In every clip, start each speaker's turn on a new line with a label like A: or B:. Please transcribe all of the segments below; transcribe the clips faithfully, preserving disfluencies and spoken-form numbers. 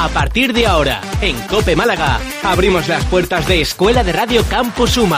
A: A partir de ahora, en COPE Málaga, abrimos las puertas de Escuela de Radio Campus Uma.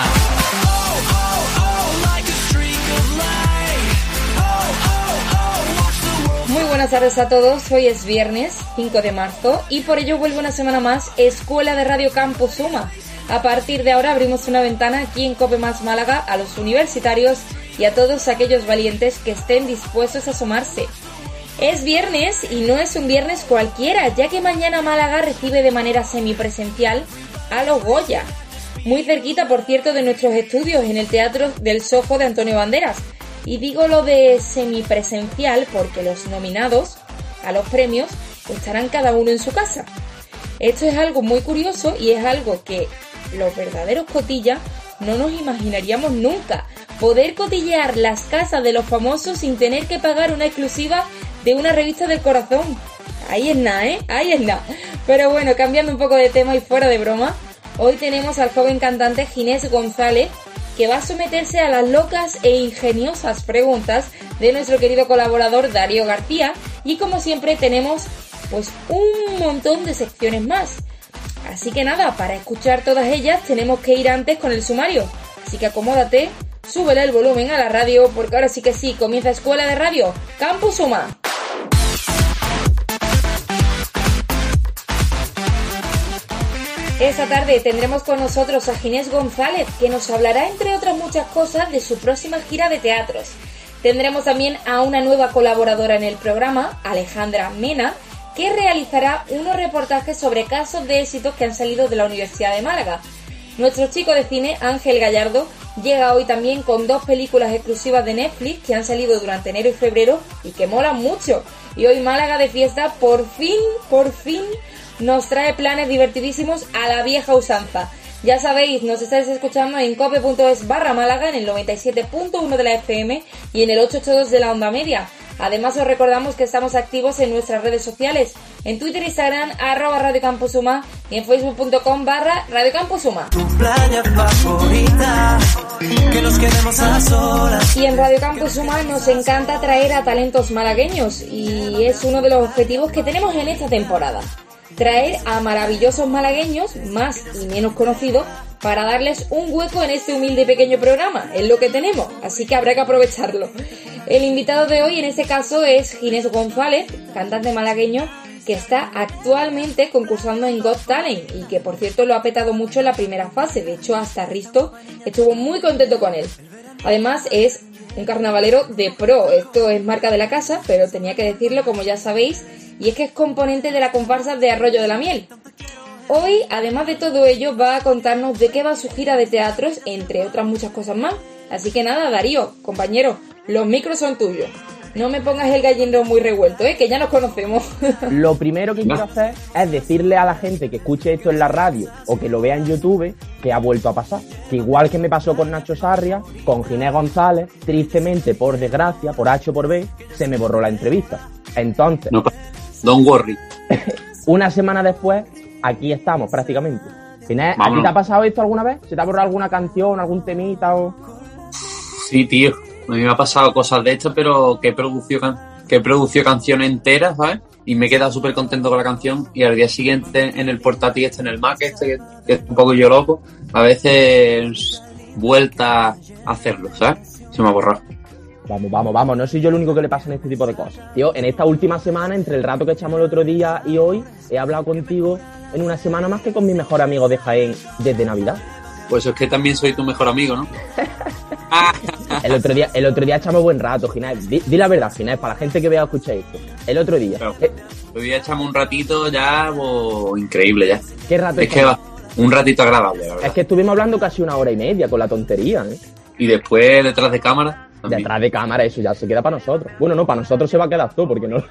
B: Muy buenas tardes a todos, hoy es viernes cinco de marzo y por ello vuelve una semana más Escuela de Radio Campus Uma. A partir de ahora abrimos una ventana aquí en COPE Más Málaga a los universitarios y a todos aquellos valientes que estén dispuestos a asomarse. Es viernes y no es un viernes cualquiera, ya que mañana Málaga recibe de manera semipresencial a los Goya. Muy cerquita, por cierto, de nuestros estudios en el Teatro del Sojo de Antonio Banderas. Y digo lo de semipresencial porque los nominados a los premios estarán cada uno en su casa. Esto es algo muy curioso y es algo que los verdaderos cotillas no nos imaginaríamos nunca. Poder cotillear las casas de los famosos sin tener que pagar una exclusiva de una revista del corazón. Ahí es nada, ¿eh? Ahí es nada. Pero bueno, cambiando un poco de tema y fuera de broma, hoy tenemos al joven cantante Ginés González, que va a someterse a las locas e ingeniosas preguntas de nuestro querido colaborador Darío García. Y como siempre tenemos pues un montón de secciones más. Así que nada, para escuchar todas ellas tenemos que ir antes con el sumario. Así que acomódate, súbele el volumen a la radio, porque ahora sí que sí, comienza Escuela de Radio Campus Uma. Esta tarde tendremos con nosotros a Ginés González, que nos hablará, entre otras muchas cosas, de su próxima gira de teatros. Tendremos también a una nueva colaboradora en el programa, Alejandra Mena, que realizará unos reportajes sobre casos de éxitos que han salido de la Universidad de Málaga. Nuestro chico de cine, Ángel Gallardo, llega hoy también con dos películas exclusivas de Netflix que han salido durante enero y febrero y que molan mucho. Y hoy Málaga de fiesta, por fin, por fin, nos trae planes divertidísimos a la vieja usanza. Ya sabéis, nos estáis escuchando en cope.es barra Málaga, en el noventa y siete punto uno de la F M y en el ochocientos ochenta y dos de la onda media. Además os recordamos que estamos activos en nuestras redes sociales, en Twitter e Instagram, arroba Radio Campus Uma, y en facebook.com barra Radio Campus Uma.
C: Tu playa favorita, que nos quedemos a solas.
B: Y en Radio Campus Uma nos encanta traer a talentos malagueños, y es uno de los objetivos que tenemos en esta temporada. Traer a maravillosos malagueños, más y menos conocidos, para darles un hueco en este humilde y pequeño programa. Es lo que tenemos, así que habrá que aprovecharlo. El invitado de hoy en este caso es Ginés González, cantante malagueño que está actualmente concursando en Got Talent y que por cierto lo ha petado mucho en la primera fase. De hecho, hasta Risto estuvo muy contento con él. Además es un carnavalero de pro, esto es marca de la casa, pero tenía que decirlo, como ya sabéis, y es que es componente de la comparsa de Arroyo de la Miel. Hoy, además de todo ello, va a contarnos de qué va su gira de teatros, entre otras muchas cosas más. Así que nada, Darío, compañero, los micros son tuyos. No me pongas el gallinero muy revuelto, ¿eh? Que ya nos conocemos.
D: Lo primero que quiero hacer es decirle a la gente que escuche esto en la radio o que lo vea en YouTube que ha vuelto a pasar. Que igual que me pasó con Nacho Sarria, con Ginés González, tristemente, por desgracia, por H o por B, se me borró la entrevista. Entonces...
E: No, don't worry.
D: Una semana después, aquí estamos prácticamente. Ginés, ¿a ti te ha pasado esto alguna vez? ¿Se te ha borrado alguna canción, algún temita o...?
E: Sí, tío. A mí me ha pasado cosas de esto, pero que he producido, can- que he producido canciones enteras, ¿sabes? Y me he quedado súper contento con la canción. Y al día siguiente en el portátil este, en el Mac este, que, que es un poco yo loco, a veces vuelta a hacerlo, ¿sabes? Se me ha borrado.
D: Vamos, vamos, vamos, no soy yo el único que le pasan este tipo de cosas. Tío, en esta última semana, entre el rato que echamos el otro día y hoy, he hablado contigo en una semana más que con mi mejor amigo de Jaén desde Navidad.
E: Pues es que también soy tu mejor amigo, ¿no?
D: el otro día el otro día echamos buen rato, Ginés. Di, di la verdad, Ginés, para la gente que vea o escuche esto. El otro día.
E: Claro,
D: eh,
E: hoy día echamos un ratito ya, pues, increíble ya.
D: ¿Qué rato?
E: Es que va, un ratito agradable, la verdad.
D: Es que estuvimos hablando casi una hora y media con la tontería, ¿eh?
E: Y después, detrás de cámara... también.
D: Detrás de cámara, eso ya se queda para nosotros. Bueno, no, para nosotros se va a quedar todo, porque no...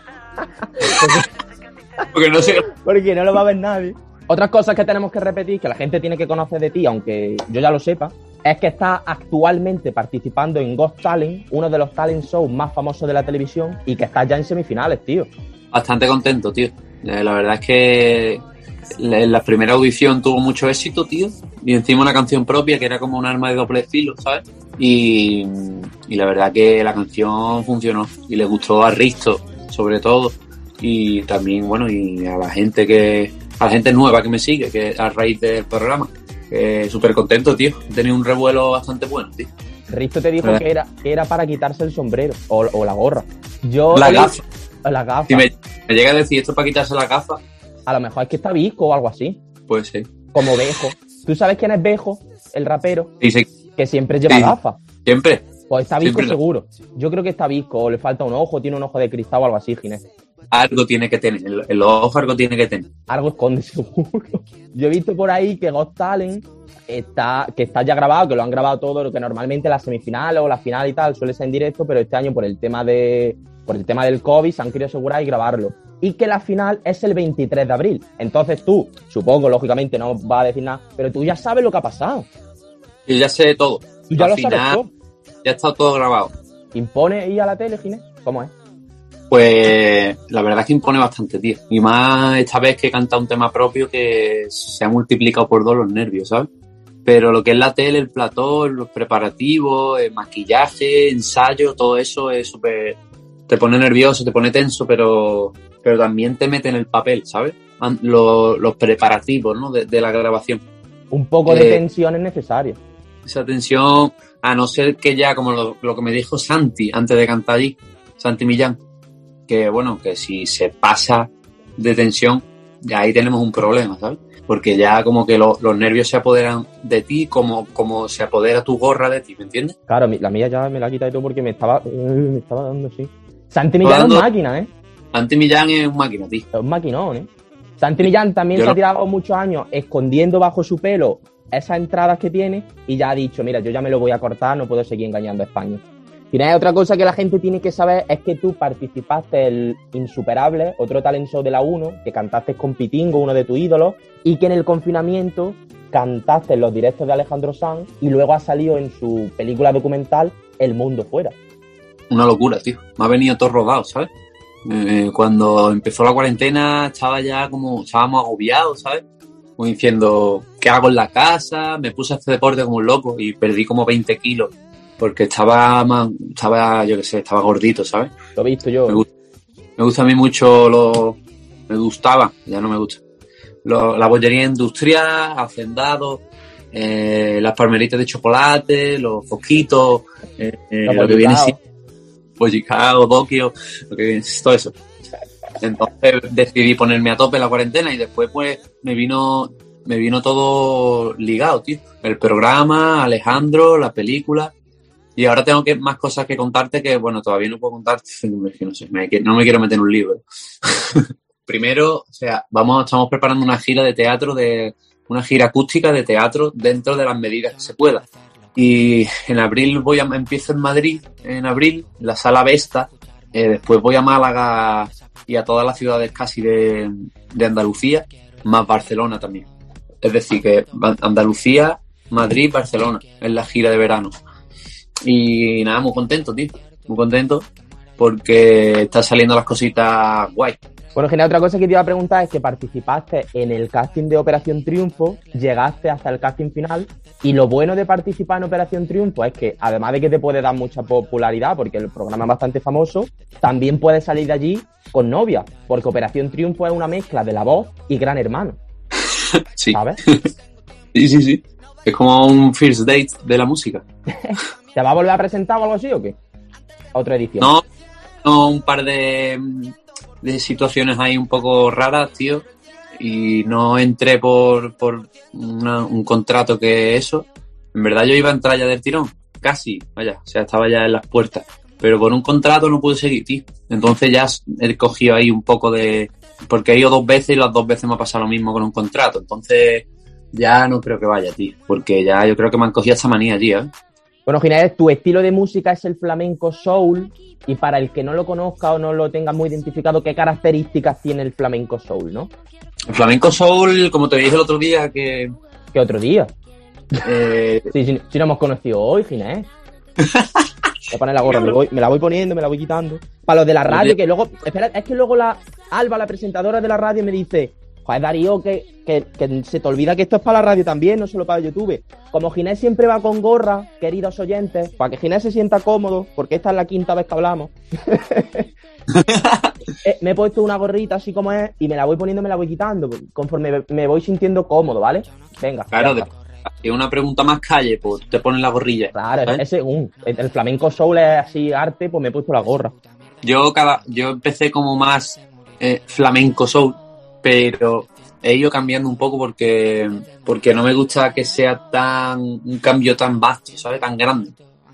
E: Porque no sé...
D: porque no lo va a ver nadie. Otras cosas que tenemos que repetir, que la gente tiene que conocer de ti, aunque yo ya lo sepa, es que estás actualmente participando en Got Talent, uno de los talent shows más famosos de la televisión, y que estás ya en semifinales, tío.
E: Bastante contento, tío. Eh, la verdad es que la, la primera audición tuvo mucho éxito, tío. Y encima una canción propia que era como un arma de doble filo, ¿sabes? Y, y la verdad que la canción funcionó. Y le gustó a Risto, sobre todo. y también, bueno, y a la gente que, a la gente nueva que me sigue, que a raíz del programa, que súper contento, tío. He tenido un revuelo bastante bueno, tío.
D: Risto te dijo que era, que era para quitarse el sombrero o, o la gorra. Yo
E: la gafa.
D: La gafa.
E: Si me, me llega a decir esto para quitarse la gafa.
D: A lo mejor es que está Visco o algo así.
E: Pues sí.
D: Como Bejo. ¿Tú sabes quién es Bejo? El rapero.
E: Sí, sí.
D: Que siempre lleva
E: sí.
D: gafas.
E: Siempre.
D: Pues está Visco
E: siempre
D: seguro. Yo creo que está Visco o le falta un ojo, tiene un ojo de cristal o algo así, Ginés.
E: Algo tiene que tener, el, el ojo algo tiene que tener.
D: Algo esconde seguro. Yo he visto por ahí que Got Talent está, que está ya grabado, que lo han grabado todo, lo que normalmente las semifinales o la final y tal suele ser en directo, pero este año por el tema de por el tema del COVID se han querido asegurar y grabarlo. Y que la final es el veintitrés de abril. Entonces tú, supongo, lógicamente no vas a decir nada, pero tú ya sabes lo que ha pasado.
E: Yo ya sé todo.
D: Tú ya
E: la
D: lo
E: final,
D: sabes todo.
E: Ya está todo grabado.
D: ¿Impone ir a la tele, Ginés? ¿Cómo es?
E: Pues la verdad es que impone bastante, tío. Y más esta vez que he cantado un tema propio que se ha multiplicado por dos los nervios, ¿sabes? Pero lo que es la tele, el plató, los preparativos, el maquillaje, ensayo, todo eso es súper... Te pone nervioso, te pone tenso, pero pero también te mete en el papel, ¿sabes? Los, los preparativos, ¿no? De, de la grabación.
D: Un poco
E: eh,
D: de tensión es necesario.
E: Esa tensión, a no ser que ya, como lo, lo que me dijo Santi antes de cantar allí, Santi Millán, que bueno, que si se pasa de tensión, ya ahí tenemos un problema, ¿sabes? Porque ya como que lo, los nervios se apoderan de ti, como, como se apodera tu gorra de ti, ¿me entiendes?
D: Claro, la mía ya me la ha quitado y todo porque me estaba, me estaba dando así. Santi Millán dando... es máquina, ¿eh?
E: Santi Millán es un máquina, tío.
D: Es un maquinón, ¿eh? Santi Millán también yo se no... ha tirado muchos años escondiendo bajo su pelo esas entradas que tiene y ya ha dicho, mira, yo ya me lo voy a cortar, no puedo seguir engañando a España. Y nada, otra cosa que la gente tiene que saber es que tú participaste en el Insuperable, otro talent show de la uno, que cantaste con Pitingo, uno de tus ídolos, y que en el confinamiento cantaste en los directos de Alejandro Sanz y luego ha salido en su película documental El Mundo Fuera.
E: Una locura, tío. Me ha venido todo rodado, ¿sabes? Eh, cuando empezó la cuarentena estaba ya como, estábamos agobiados, ¿sabes? Como diciendo, ¿qué hago en la casa? Me puse a hacer deporte como un loco y perdí como veinte kilos. Porque estaba, más, estaba, yo qué sé, estaba gordito, ¿sabes?
D: Lo he visto yo.
E: Me gusta, me gusta a mí mucho lo... Me gustaba, ya no me gusta. Lo, la bollería industrial, hacendados, eh, las palmeritas de chocolate, los fosquitos, eh, eh, lo que viene siendo bollicao, doquio, lo que viene, todo eso. Entonces decidí ponerme a tope en la cuarentena y después pues me vino, me vino todo ligado, tío. El programa, Alejandro, la película. Y ahora tengo que más cosas que contarte que, bueno, todavía no puedo contarte, no sé, me, no me quiero meter en un libro. Primero, o sea, vamos, estamos preparando una gira de teatro, de una gira acústica de teatro dentro de las medidas que se pueda. Y en abril voy a, empiezo en Madrid, en abril, en la Sala Vesta, eh, después voy a Málaga y a todas las ciudades casi de, de Andalucía, más Barcelona también. Es decir, que Andalucía, Madrid, Barcelona, es la gira de verano. Y nada, muy contento, tío. Muy contento porque están saliendo las cositas guay.
D: Bueno, Gina, otra cosa que te iba a preguntar es que participaste en el casting de Operación Triunfo, llegaste hasta el casting final y lo bueno de participar en Operación Triunfo es que además de que te puede dar mucha popularidad porque el programa es bastante famoso, también puedes salir de allí con novia, porque Operación Triunfo es una mezcla de La Voz y Gran Hermano.
E: Sí.
D: ¿Sabes?
E: Sí, sí, sí. Es como un first date de la música.
D: ¿Te va a volver a presentar o algo así o qué? Otra edición.
E: No, no, un par de, de situaciones ahí un poco raras, tío. Y no entré por, por una, un contrato que eso. En verdad yo iba a entrar ya del tirón. Casi, vaya. O sea, estaba ya en las puertas. Pero por un contrato no pude seguir, tío. Entonces ya he cogido ahí un poco de... Porque he ido dos veces y las dos veces me ha pasado lo mismo con un contrato. Entonces ya no creo que vaya, tío. Porque ya yo creo que me han cogido esta manía allí, ¿eh?
D: Bueno, Ginés, tu estilo de música es el flamenco soul y para el que no lo conozca o no lo tenga muy identificado, ¿qué características tiene el flamenco soul, no?
E: El flamenco soul, como te dije el otro día, que...
D: ¿Qué otro día?
E: Eh...
D: sí, sí, sí, nos hemos conocido hoy, Ginés. Voy a poner la gorra, me, voy, me la voy poniendo, me la voy quitando. Para los de la radio, que luego... Espera, es que luego la Alba, la presentadora de la radio, me dice... Joder, Darío, que, que, que se te olvida que esto es para la radio también, no solo para YouTube. Como Ginés siempre va con gorra, queridos oyentes, para que Ginés se sienta cómodo, porque esta es la quinta vez que hablamos, eh, me he puesto una gorrita así como es y me la voy poniendo, me la voy quitando conforme me, me voy sintiendo cómodo, ¿vale? Venga.
E: Claro, de, es una pregunta más calle, pues tú te pones la gorrilla.
D: Claro,
E: ¿sabes?
D: es según. El flamenco soul es así arte, pues me he puesto la gorra.
E: Yo cada, yo empecé como más eh, flamenco soul, pero he ido cambiando un poco porque, porque no me gusta que sea tan, un cambio tan vasto, ¿sabes? Tan grande.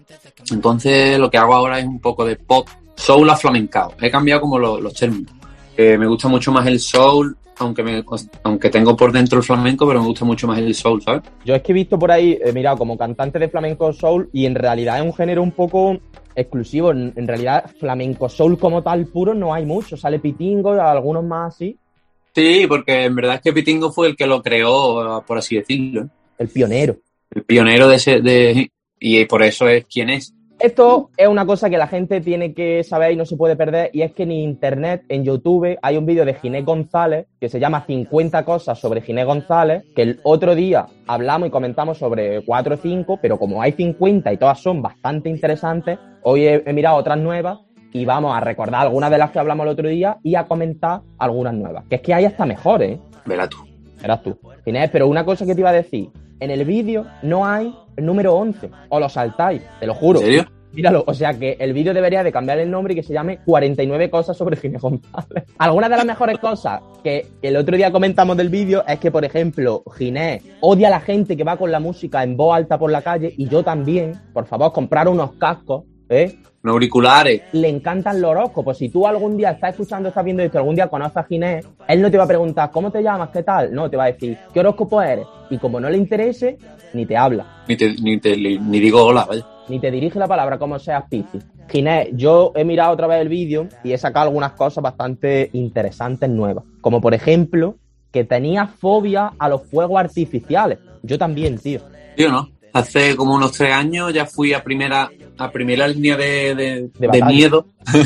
E: Entonces lo que hago ahora es un poco de pop, soul a flamencao. He cambiado como lo, los términos. Eh, me gusta mucho más el soul, aunque me, aunque tengo por dentro el flamenco, pero me gusta mucho más el soul, ¿sabes?
D: Yo es que he visto por ahí, he mirado como cantante de flamenco soul y en realidad es un género un poco exclusivo. En, en realidad flamenco soul como tal puro no hay mucho. Sale Pitingo y algunos más así.
E: Sí, porque en verdad es que Pitingo fue el que lo creó, por así decirlo.
D: El pionero.
E: El pionero de ese, de, y por eso es quien es.
D: Esto es una cosa que la gente tiene que saber y no se puede perder, y es que en internet, en YouTube, hay un vídeo de Ginés González que se llama cincuenta cosas sobre Ginés González, que el otro día hablamos y comentamos sobre cuatro o cinco, pero como hay cincuenta y todas son bastante interesantes, hoy he, he mirado otras nuevas y vamos a recordar algunas de las que hablamos el otro día y a comentar algunas nuevas. Que es que hay hasta mejores, ¿eh?
E: Verás tú.
D: Verás tú. Ginés, pero una cosa que te iba a decir, en el vídeo no hay el número once, o lo saltáis, te lo juro.
E: ¿En serio?
D: Míralo, o sea que el vídeo debería de cambiar el nombre y que se llame cuarenta y nueve cosas sobre Ginés González. Algunas de las mejores cosas que el otro día comentamos del vídeo es que, por ejemplo, Ginés odia a la gente que va con la música en voz alta por la calle, y yo también. Por favor, comprar unos cascos, ¿eh?
E: Unos auriculares.
D: Le encantan los horóscopos. Si tú algún día estás escuchando, estás viendo esto, algún día conoces a Ginés, él no te va a preguntar ¿cómo te llamas? ¿Qué tal? No, te va a decir ¿qué horóscopo eres? Y como no le interese, ni te habla.
E: Ni te, ni te ni digo hola, vaya.
D: Ni te dirige la palabra como seas Piscis. Ginés, yo he mirado otra vez el vídeo y he sacado algunas cosas bastante interesantes nuevas. Como por ejemplo, que tenía fobia a los fuegos artificiales. Yo también, tío.
E: Tío, ¿no? Hace como unos tres años ya fui a primera a primera línea de, de,
D: de,
E: de miedo.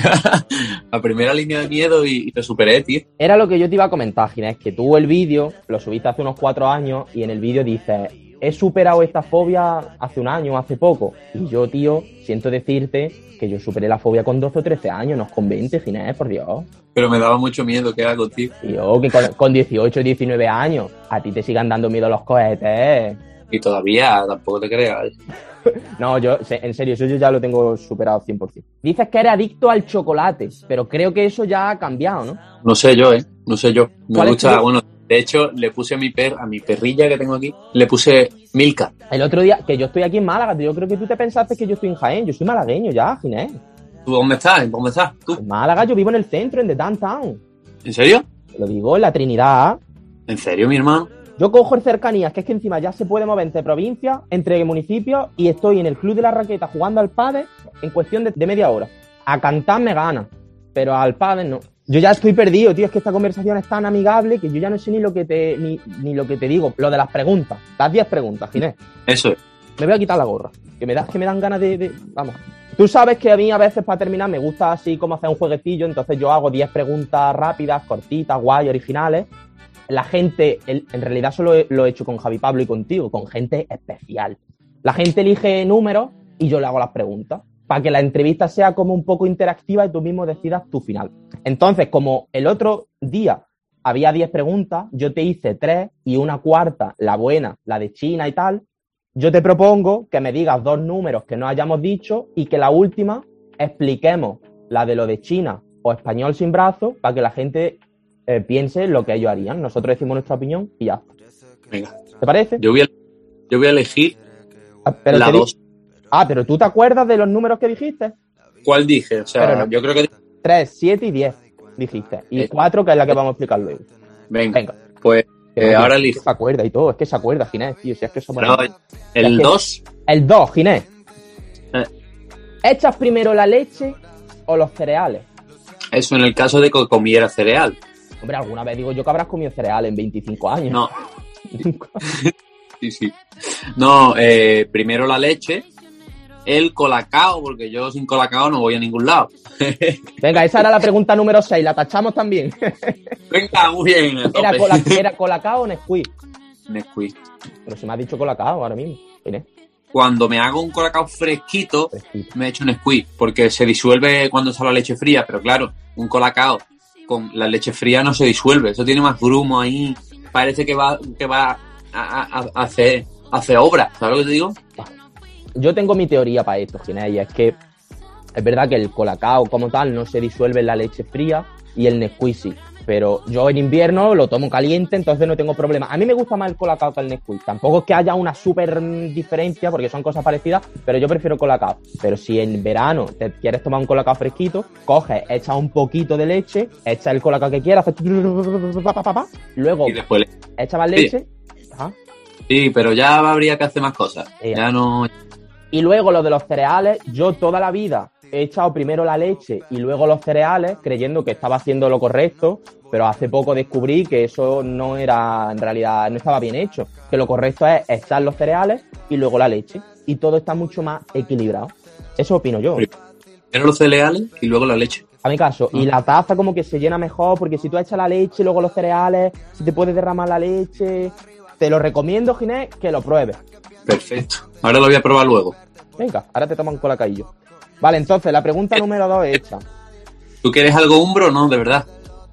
E: A primera línea de miedo y, y te superé, tío.
D: Era lo que yo te iba a comentar, Ginés, que tú el vídeo lo subiste hace unos cuatro años y en el vídeo dices: he superado esta fobia hace un año, hace poco. Y yo, tío, siento decirte que yo superé la fobia con doce o trece años, no con veinte, Ginés, por Dios.
E: Pero me daba mucho miedo, ¿qué hago, tío?
D: Tío, que con, con dieciocho o diecinueve años a ti te sigan dando miedo los cohetes.
E: Y todavía, tampoco te creas.
D: No, yo, en serio, eso yo ya lo tengo superado cien por ciento. Dices que eres adicto al chocolate, pero creo que eso ya ha cambiado, ¿no?
E: No sé yo, ¿eh? No sé yo. Me gusta,
D: es
E: bueno... De hecho, le puse a mi per, a mi perrilla que tengo aquí, le puse Milka.
D: El otro día, que yo estoy aquí en Málaga, yo creo que tú te pensaste que yo estoy en Jaén. Yo soy malagueño ya, Ginés.
E: ¿Tú dónde estás? ¿Dónde estás? ¿Tú?
D: En Málaga, yo vivo en el centro, en the downtown.
E: ¿En serio?
D: Te lo digo, en la Trinidad.
E: ¿En serio, mi hermano?
D: Yo cojo el cercanías, que es que encima ya se puede mover entre provincias, entre municipios, y estoy en el Club de la Raqueta jugando al pádel en cuestión de, de media hora. A cantar me gana, pero al pádel no. Yo ya estoy perdido, tío, es que esta conversación es tan amigable que yo ya no sé ni lo que te ni, ni lo que te digo, lo de las preguntas, las diez preguntas, Ginés.
E: Eso es.
D: Me voy a quitar la gorra, que me da, que me dan ganas de, de... Vamos. Tú sabes que a mí a veces para terminar me gusta así como hacer un jueguecillo, entonces yo hago diez preguntas rápidas, cortitas, guay, originales. La gente, el, en realidad solo lo he hecho con Javi Pablo y contigo, con gente especial. La gente elige números y yo le hago las preguntas, para que la entrevista sea como un poco interactiva y tú mismo decidas tu final. Entonces, como el otro día había diez preguntas, yo te hice tres y una cuarta, la buena, la de China y tal, yo te propongo que me digas dos números que no hayamos dicho y que la última expliquemos la de lo de China o español sin brazo para que la gente eh, piense lo que ellos harían. Nosotros decimos nuestra opinión y ya.
E: Venga.
D: ¿Te parece?
E: Yo voy a, yo voy a elegir
D: ah, pero
E: la dos.
D: Ah, pero ¿tú te acuerdas de los números que dijiste?
E: ¿Cuál dije? O sea,
D: no.
E: yo creo que...
D: tres, siete y diez dijiste. Y eh. cuatro, que es la que vamos a explicar luego.
E: Venga, Venga. Pues eh,
D: no,
E: ahora elijo.
D: Se acuerda y todo, es que se acuerda, Ginés, tío. Si es que eso
E: no, el dos.
D: El dos, Ginés.
E: Eh.
D: ¿Echas primero la leche o los cereales?
E: Eso en el caso de que comiera cereal.
D: Hombre, alguna vez digo yo que habrás comido cereal en veinticinco años.
E: No. Sí, sí. No, eh, primero la leche. El colacao, porque yo sin colacao no voy a ningún lado.
D: Venga, esa era la pregunta número seis, la tachamos también.
E: Venga, muy bien.
D: ¿Era, cola, ¿Era colacao o Nesquik?
E: Nesquik.
D: Pero se me ha dicho colacao ahora mismo. ¿Quién es?
E: cuando me hago un colacao fresquito,
D: Fresquito.
E: me echo un squeeze, porque se disuelve cuando está la leche fría, pero claro, un colacao con la leche fría no se disuelve, eso tiene más grumo ahí, parece que va que va a, a, a hacer, a hacer obra, ¿sabes lo que te digo?
D: Yo tengo mi teoría para esto, Ginés, y es que es verdad que el colacao como tal no se disuelve en la leche fría y el Nesquik sí, pero yo en invierno lo tomo caliente, entonces no tengo problema. A mí me gusta más el colacao que el Nesquik, tampoco es que haya una súper diferencia porque son cosas parecidas, pero yo prefiero colacao. Pero si en verano te quieres tomar un colacao fresquito, coges, echas un poquito de leche, echas el colacao que quieras, haces luego
E: Y después le...
D: echas más
E: Sí.
D: leche. Ajá.
E: Sí, pero ya habría que hacer más cosas,
D: Sí.
E: ya no...
D: Y luego lo de los cereales, yo toda la vida he echado primero la leche y luego los cereales, creyendo que estaba haciendo lo correcto, pero hace poco descubrí que eso no era, en realidad, no estaba bien hecho. Que lo correcto es echar los cereales y luego la leche. Y todo está mucho más equilibrado. Eso opino yo.
E: Primero los cereales y luego la leche.
D: A mi caso. Y la taza como que se llena mejor, porque si tú echas la leche y luego los cereales, se te puede derramar la leche. Te lo recomiendo, Ginés, que lo pruebes.
E: Perfecto. Ahora lo voy a probar luego.
D: Venga, ahora te toman un colacaillo. Vale, entonces, la pregunta número dos es hecha.
E: ¿Tú quieres algo umbro o no? De verdad.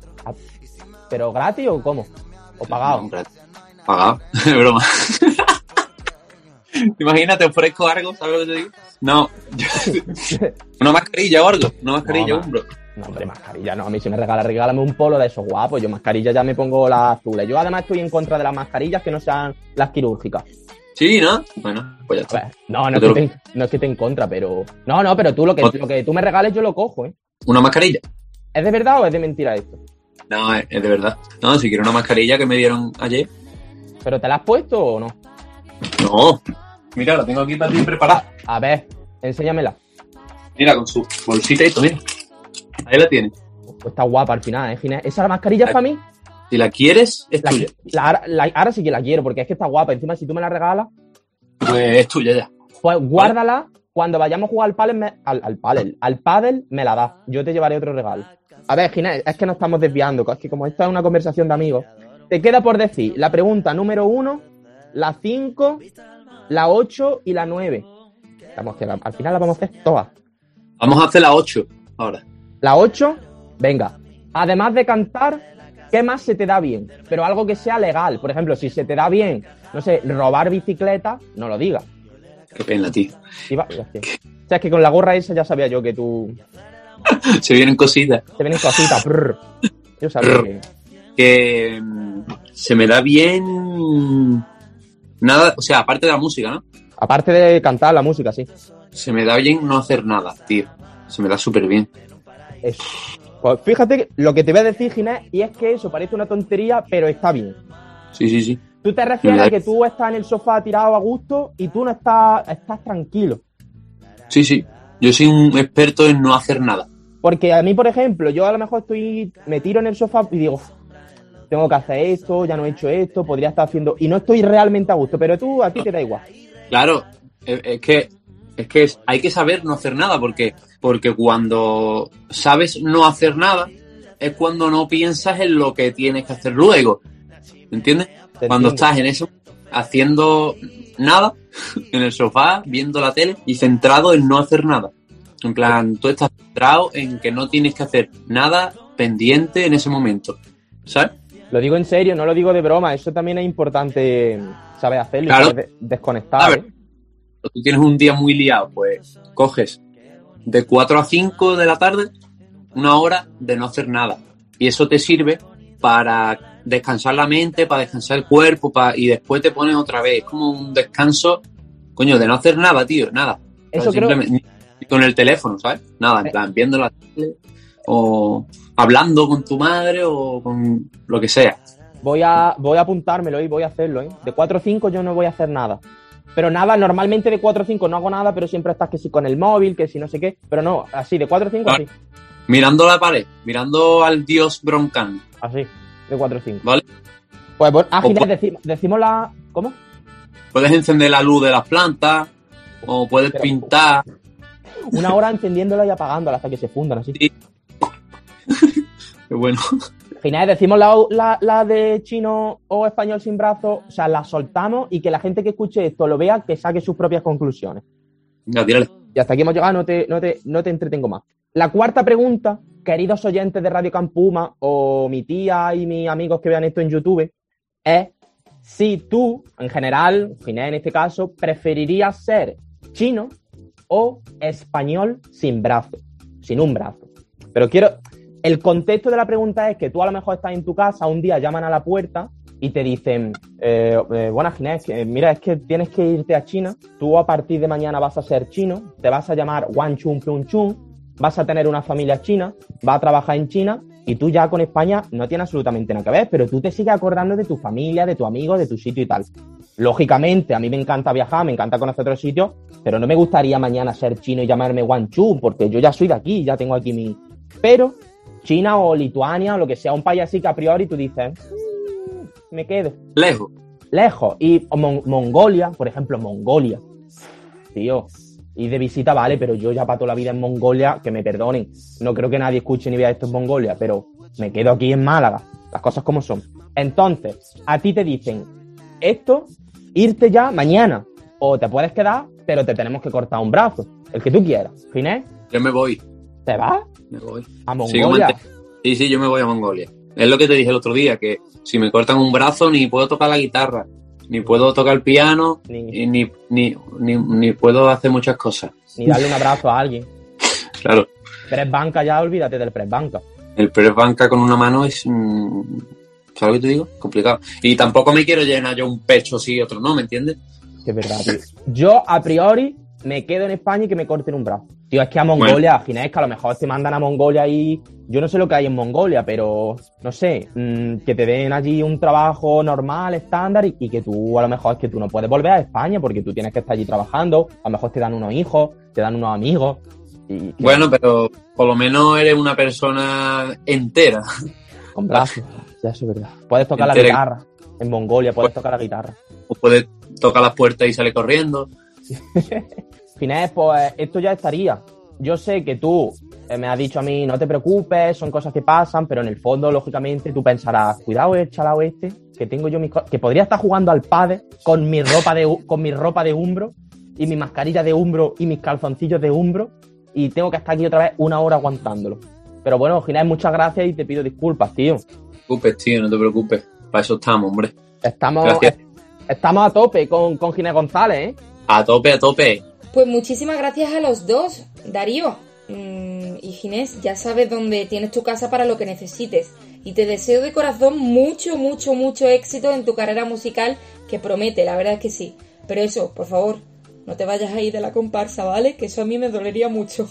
D: ¿Pero gratis o cómo? ¿O pagado?
E: No, pagado. Es broma. Imagínate, ofrezco algo, ¿sabes lo que te digo? No. Una mascarilla o algo. Una mascarilla
D: No,
E: umbro.
D: No, hombre, mascarilla no. A mí si me regala, regálame un polo de esos guapos. Yo mascarilla ya me pongo las azules. Yo además estoy en contra de las mascarillas que no sean las quirúrgicas.
E: Sí, ¿no? Bueno, pues ya
D: A
E: está.
D: ver, no, no es, que te, no es que te en contra, pero... No, no, pero tú lo que, lo que tú me regales yo lo cojo, ¿eh?
E: ¿Una mascarilla?
D: ¿Es de verdad o es de mentira esto?
E: No, es, es de verdad. No, si quiero una mascarilla que me dieron ayer.
D: ¿Pero te la has puesto o no?
E: No. Mira, la tengo aquí para ti preparada.
D: A ver, enséñamela.
E: Mira, con su bolsita y esto, mira. Ahí la tienes.
D: Pues está guapa al final, ¿eh, Ginés? ¿Esa mascarilla es para mí?
E: Si la quieres, es
D: La,
E: tuya.
D: la, la, ahora sí que la quiero, porque es que está guapa. Encima, si tú me la regalas,
E: Pues es tuya ya.
D: pues guárdala. Cuando vayamos a jugar al pádel, me, al, al pádel, al pádel me la das. Yo te llevaré otro regalo. A ver, Ginés, es que nos estamos desviando. Es que como esto es una conversación de amigos, te queda por decir la pregunta número uno, la cinco, la ocho y la nueve. Vamos, que la, al final la vamos a hacer todas.
E: Vamos a hacer la ocho ahora.
D: La ocho, venga. Además de cantar, ¿qué más se te da bien? Pero algo que sea legal. Por ejemplo, si se te da bien, no sé, robar bicicleta, no lo digas.
E: Qué pena, tío.
D: Iba, o sea, es que con la gorra esa ya sabía yo que tú...
E: Se vienen cositas.
D: Te vienen cositas. Brr. Yo sabía que...
E: Que mm, se me da bien... Nada, o sea, aparte de la música, ¿no?
D: Aparte de cantar la música, sí.
E: Se me da bien no hacer nada, tío. Se me da súper bien.
D: Eso. Pues fíjate lo que te voy a decir, Ginés, y es que eso parece una tontería, pero está bien.
E: Sí, sí, sí.
D: Tú te refieres a que tú estás en el sofá tirado a gusto y tú no estás, estás tranquilo.
E: Sí, sí. Yo soy un experto en no hacer nada.
D: Porque a mí, por ejemplo, yo a lo mejor estoy, me tiro en el sofá y digo, tengo que hacer esto, ya no he hecho esto, podría estar haciendo... Y no estoy realmente a gusto, pero tú, a ti te da igual.
E: Claro, es, es que es que es- hay que saber no hacer nada, porque, porque cuando sabes no hacer nada, es cuando no piensas en lo que tienes que hacer luego. ¿Entiendes?
D: Te
E: Cuando
D: entiendo.
E: estás en eso, haciendo nada, en el sofá, viendo la tele y centrado en no hacer nada. En plan, tú estás centrado en que no tienes que hacer nada pendiente en ese momento. ¿Sabes?
D: Lo digo en serio, no lo digo de broma. Eso también es importante saber hacerlo
E: Claro.
D: y saber de- desconectar.
E: A ver.
D: ¿eh?
E: Tú tienes un día muy liado, pues coges de cuatro a cinco de la tarde una hora de no hacer nada. Y eso te sirve para descansar la mente, para descansar el cuerpo, para... y después te pones otra vez. Es como un descanso, coño, de no hacer nada, tío, nada.
D: Eso
E: O sea,
D: creo-
E: simplemente- ni con el teléfono, ¿sabes? Nada, en
D: Eh.
E: plan, viendo la tele o hablando con tu madre o con lo que sea.
D: Voy a, voy a apuntármelo y voy a hacerlo, ¿eh? De cuatro a cinco yo no voy a hacer nada. Pero nada, normalmente de cuatro a cinco no hago nada, pero siempre estás que si con el móvil, que si no sé qué. Pero no, así, de cuatro a cinco, así.
E: Mirando la pared, mirando al dios Broncan,
D: Así, de cuatro a cinco.
E: ¿vale?
D: Pues, pues ah,
E: O
D: Ginés,
E: pu-
D: decimos, decimos la... ¿Cómo?
E: Puedes encender la luz de las plantas o puedes
D: Pero-
E: pintar.
D: Una hora encendiéndola y apagándola hasta que se fundan, así.
E: Sí. Qué bueno.
D: Ginés, decimos la, la, la de chino o español sin brazos, o sea, la soltamos y que la gente que escuche esto lo vea, que saque sus propias conclusiones.
E: No, tírale.
D: Y hasta aquí hemos llegado, no te, no te, no te entretengo más. La cuarta pregunta, queridos oyentes de Radio Campuma o mi tía y mis amigos que vean esto en YouTube, es si tú, en general, Ginés en este caso, preferirías ser chino o español sin brazo, sin un brazo. Pero quiero... El contexto de la pregunta es que tú a lo mejor estás en tu casa, un día llaman a la puerta y te dicen, eh, eh, buenas Ginés, que, mira, es que tienes que irte a China, tú a partir de mañana vas a ser chino, te vas a llamar Wang Chun Plun Chun, vas a tener una familia china, vas a trabajar en China y tú ya con España no tienes absolutamente nada que ver, pero tú te sigues acordando de tu familia, de tu amigo, de tu sitio y tal. Lógicamente, a mí me encanta viajar, me encanta conocer otros sitios, pero no me gustaría mañana ser chino y llamarme Wang Chun, porque yo ya soy de aquí, ya tengo aquí mi... Pero... China o Lituania o lo que sea, un país así que a priori tú dices, mmm, me quedo.
E: Lejos.
D: Lejos. Y Mon- Mongolia, por ejemplo, Mongolia. Tío, ir de visita vale, pero yo ya para toda la vida en Mongolia, que me perdonen, no creo que nadie escuche ni vea esto en Mongolia, pero me quedo aquí en Málaga, las cosas como son. Entonces, a ti te dicen, esto, irte ya mañana, o te puedes quedar, pero te tenemos que cortar un brazo, el que tú quieras. Ginés,
E: Yo me voy.
D: ¿te vas?
E: Me voy.
D: ¿A
E: Sigo
D: Mongolia?
E: mante- Sí, sí, yo me voy a Mongolia. Es lo que te dije el otro día, que si me cortan un brazo ni puedo tocar la guitarra, ni puedo tocar el piano,
D: Ni-
E: ni, ni, ni, ni, ni puedo hacer muchas cosas.
D: Ni darle un abrazo a alguien.
E: Claro,
D: Press banca ya, olvídate del press banca.
E: el press banca con una mano es... mm, ¿sabes lo que te digo? Complicado. Y tampoco me quiero llenar yo un pecho sí, otro no, ¿me entiendes?
D: Que es verdad, tío. Yo, a priori, me quedo en España y que me corten un brazo. Tío, es que a Mongolia, bueno. Ginés, que a lo mejor te mandan a Mongolia y... Yo no sé lo que hay en Mongolia, pero, no sé, mmm, que te den allí un trabajo normal, estándar, y, y que tú, a lo mejor, es que tú no puedes volver a España porque tú tienes que estar allí trabajando, a lo mejor te dan unos hijos, te dan unos amigos. Y que...
E: Bueno, pero por lo menos eres una persona entera.
D: Con brazos, ya eso es verdad. Puedes tocar
E: Entera.
D: la guitarra. En Mongolia puedes tocar la guitarra.
E: O puedes tocar las puertas y salir corriendo.
D: Ginés, pues esto ya estaría. Yo sé que tú eh, me has dicho a mí, no te preocupes, son cosas que pasan, pero en el fondo, lógicamente, tú pensarás, cuidado el chalao este, que tengo yo mis co- que podría estar jugando al pádel con mi ropa de con mi ropa de Umbro y mi mascarilla de Umbro y mis calzoncillos de Umbro y tengo que estar aquí otra vez una hora aguantándolo. Pero bueno, Ginés, muchas gracias y te pido disculpas, tío.
E: No te preocupes, tío, no te preocupes. Para eso estamos, hombre.
D: Estamos,
E: Gracias.
D: est- estamos a tope con, con Ginés González, ¿eh?
E: A tope, a tope.
B: Pues muchísimas gracias a los dos, Darío mm, y Ginés. Ya sabes dónde tienes tu casa para lo que necesites. Y te deseo de corazón mucho, mucho, mucho éxito en tu carrera musical, que promete, la verdad es que sí. Pero eso, por favor, no te vayas a ir de la comparsa, ¿vale? Que eso a mí me dolería mucho.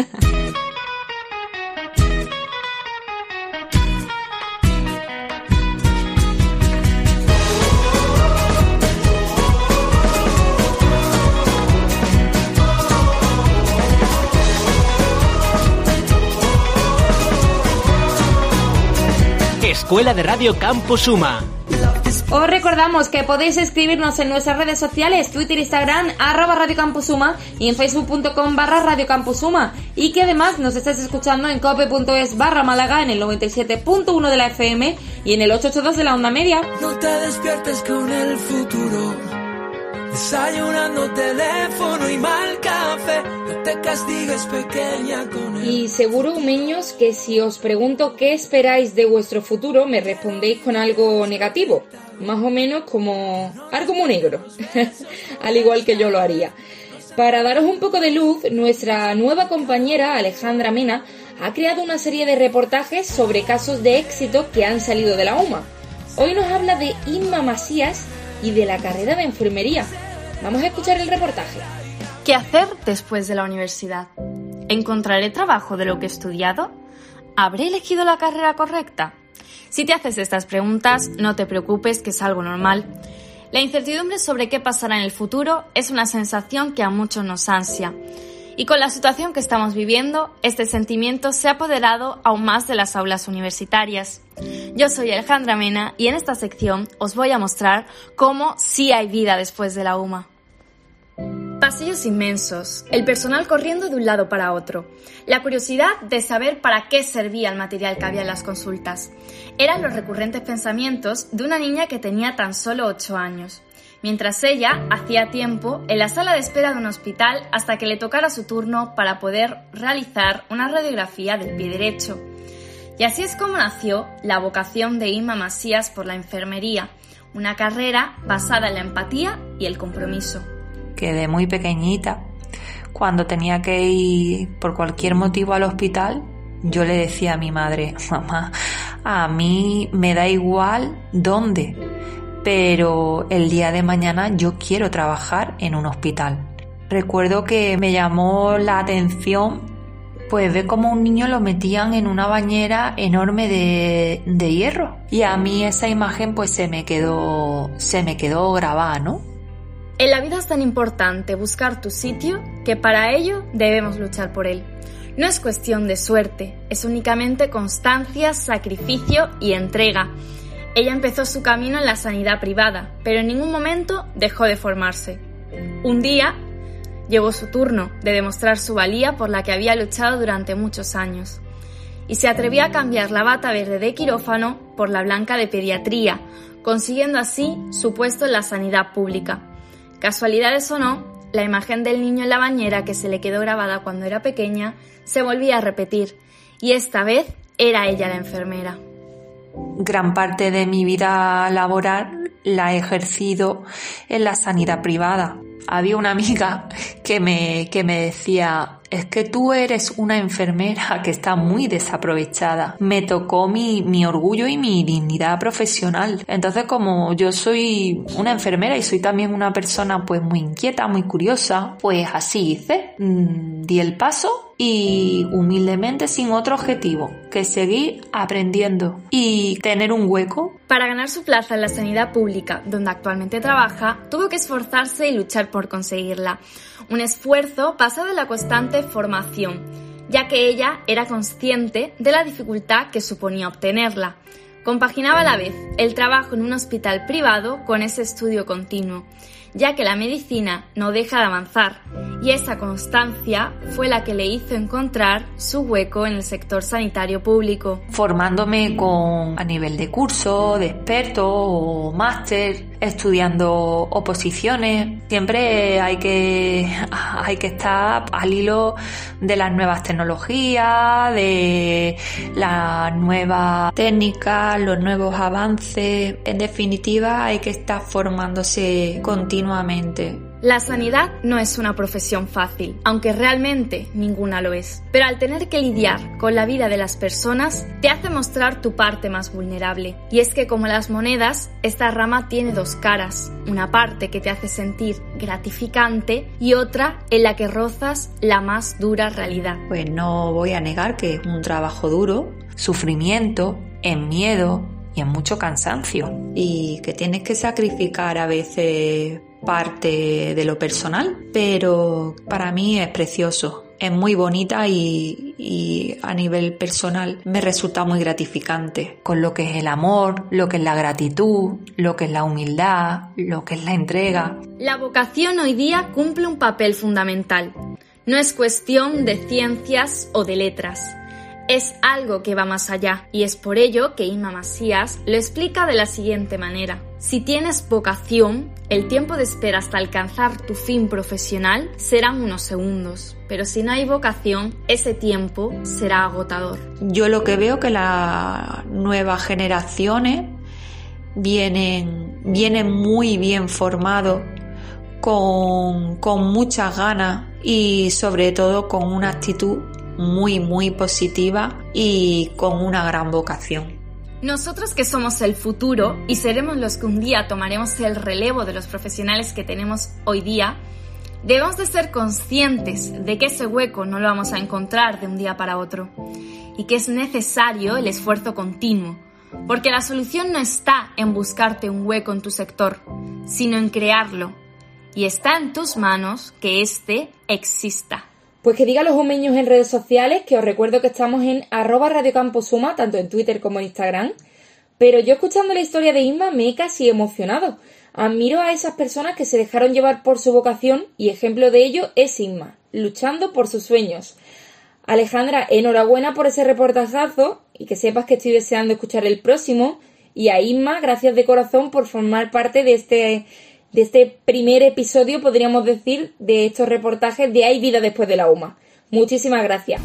A: Escuela de Radio Campus Suma.
B: Os recordamos que podéis escribirnos en nuestras redes sociales, Twitter, Instagram, arroba Radio Campus Suma, y en facebook.com barra Radio Campus Suma, y que además nos estáis escuchando en cope.es barra Málaga en el noventa y siete punto uno de la F M y en el ochocientos ochenta y dos de la onda media.
C: No te despiertes con el futuro, desayunando teléfono y mal café. No te castigues, pequeña, con él.
B: Y seguro, meños, que si os pregunto qué esperáis de vuestro futuro, me respondéis con algo negativo. Más o menos como algo muy negro. Al igual que yo lo haría. Para daros un poco de luz, nuestra nueva compañera, Alejandra Mena, ha creado una serie de reportajes sobre casos de éxito que han salido de la U M A. Hoy nos habla de Inma Masías y de la carrera de enfermería. Vamos a escuchar el reportaje.
F: ¿Qué hacer después de la universidad? ¿Encontraré trabajo de lo que he estudiado? ¿Habré elegido la carrera correcta? Si te haces estas preguntas, no te preocupes, que es algo normal. La incertidumbre sobre qué pasará en el futuro es una sensación que a muchos nos ansia. Y con la situación que estamos viviendo, este sentimiento se ha apoderado aún más de las aulas universitarias. Yo soy Alejandra Mena y en esta sección os voy a mostrar cómo sí hay vida después de la U M A. Pasillos inmensos, el personal corriendo de un lado para otro, la curiosidad de saber para qué servía el material que había en las consultas. Eran los recurrentes pensamientos de una niña que tenía tan solo ocho años, mientras ella hacía tiempo en la sala de espera de un hospital hasta que le tocara su turno para poder realizar una radiografía del pie derecho. Y así es como nació la vocación de Inma Masías por la enfermería, una carrera basada en la empatía y el compromiso.
G: Que de muy pequeñita, cuando tenía que ir por cualquier motivo al hospital, yo le decía a mi madre: mamá, a mí me da igual dónde, pero el día de mañana yo quiero trabajar en un hospital. Recuerdo que me llamó la atención pues ver cómo un niño lo metían en una bañera enorme de, de hierro, y a mí esa imagen pues se me quedó, se me quedó grabada, ¿no?
F: En la vida es tan importante buscar tu sitio que para ello debemos luchar por él. No es cuestión de suerte, es únicamente constancia, sacrificio y entrega. Ella empezó su camino en la sanidad privada, pero en ningún momento dejó de formarse. Un día llegó su turno de demostrar su valía por la que había luchado durante muchos años. Y se atrevió a cambiar la bata verde de quirófano por la blanca de pediatría, consiguiendo así su puesto en la sanidad pública. Casualidades o no, la imagen del niño en la bañera que se le quedó grabada cuando era pequeña se volvía a repetir, y esta vez era ella la enfermera.
G: Gran parte de mi vida laboral la he ejercido en la sanidad privada. Había una amiga que me, que me decía: es que tú eres una enfermera que está muy desaprovechada. Me tocó mi, mi orgullo y mi dignidad profesional. Entonces, como yo soy una enfermera y soy también una persona pues muy inquieta, muy curiosa, pues así hice. Mm, di el paso y humildemente, sin otro objetivo que seguir aprendiendo y tener un hueco.
F: Para ganar su plaza en la sanidad pública, donde actualmente trabaja, tuvo que esforzarse y luchar por conseguirla. Un esfuerzo basado en la constante formación, ya que ella era consciente de la dificultad que suponía obtenerla. Compaginaba a la vez el trabajo en un hospital privado con ese estudio continuo, ya que la medicina no deja de avanzar, y esa constancia fue la que le hizo encontrar su hueco en el sector sanitario público.
G: Formándome con a nivel de curso, de experto o máster, estudiando oposiciones. Siempre hay que, hay que estar al hilo de las nuevas tecnologías, de las nuevas técnicas, los nuevos avances. En definitiva, hay que estar formándose continuamente.
F: La sanidad no es una profesión fácil, aunque realmente ninguna lo es. Pero al tener que lidiar con la vida de las personas, te hace mostrar tu parte más vulnerable. Y es que, como las monedas, esta rama tiene dos caras. Una parte que te hace sentir gratificante y otra en la que rozas la más dura realidad.
G: Pues no voy a negar que es un trabajo duro, sufrimiento, en miedo y en mucho cansancio. Y que tienes que sacrificar a veces parte de lo personal, pero para mí es precioso, es muy bonita y, y a nivel personal me resulta muy gratificante, con lo que es el amor, lo que es la gratitud, lo que es la humildad, lo que es la entrega.
F: La vocación hoy día cumple un papel fundamental. No es cuestión de ciencias o de letras. Es algo que va más allá, y es por ello que Inma Masías lo explica de la siguiente manera. Si tienes vocación, el tiempo de espera hasta alcanzar tu fin profesional serán unos segundos, pero si no hay vocación, ese tiempo será agotador.
G: Yo lo que veo que las nuevas generaciones vienen, vienen muy bien formados, con, con muchas ganas y sobre todo con una actitud muy muy positiva y con una gran vocación.
F: Nosotros que somos el futuro y seremos los que un día tomaremos el relevo de los profesionales que tenemos hoy día, debemos de ser conscientes de que ese hueco no lo vamos a encontrar de un día para otro y que es necesario el esfuerzo continuo, porque la solución no está en buscarte un hueco en tu sector, sino en crearlo, y está en tus manos que éste exista.
B: Pues que diga los homeños en redes sociales, que os recuerdo que estamos en arroba Radio Campus Suma, tanto en Twitter como en Instagram. Pero yo escuchando la historia de Inma me he casi emocionado. Admiro a esas personas que se dejaron llevar por su vocación y ejemplo de ello es Inma, luchando por sus sueños. Alejandra, enhorabuena por ese reportajazo y que sepas que estoy deseando escuchar el próximo. Y a Inma, gracias de corazón por formar parte de este, de este primer episodio, podríamos decir, de estos reportajes de Hay vida después de la U M A. Muchísimas gracias.